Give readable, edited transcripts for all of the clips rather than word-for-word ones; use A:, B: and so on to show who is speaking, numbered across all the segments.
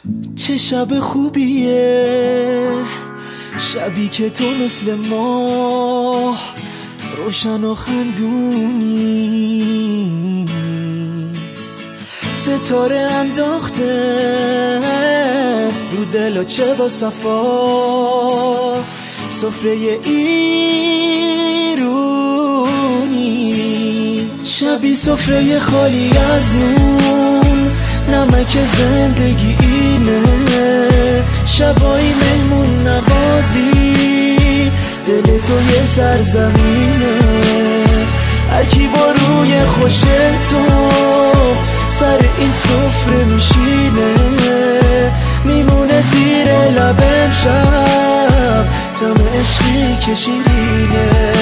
A: چه شب خوبیه، شبی که تو مثل ماه روشن و خندونی، ستاره انداخته رو دل و چه با صفا، سفره ایرونی، شبی سفره خالی از نون، نمک زندگی اینه، شبایی مهمون نوازی، دل تو یه سرزمینه، هر کی با روی خوش تو سر این سفره میشینه، میمونه زیر لبم شب طعم عشقی که شیرینه.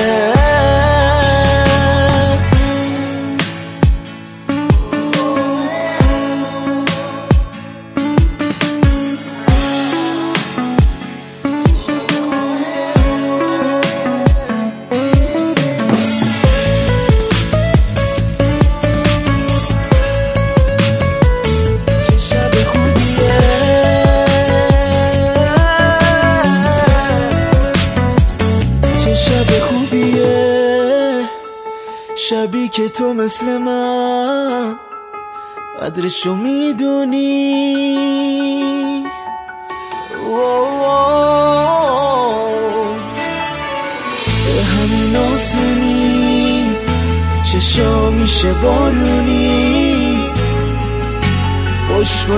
A: شبی که تو مثل من قدرشو میدونی، به همین آسونی چشا میشه بارونی، خوش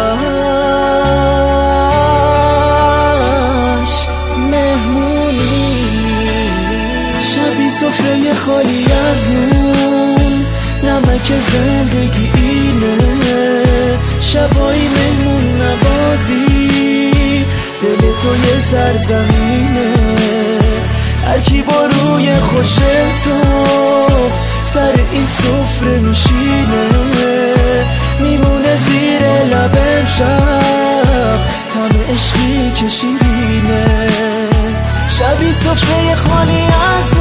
A: گذشت مهمونی، شبی سفره خالی از نون، نمک زندگی اینه، شبایی مهمون نوازی، دل تو یه سرزمینه، هر کی با روی خوش تو سر این سفره میشینه، میمونه زیر لبم شب طعم عشقی که شیرینه، شبی سفره خالی از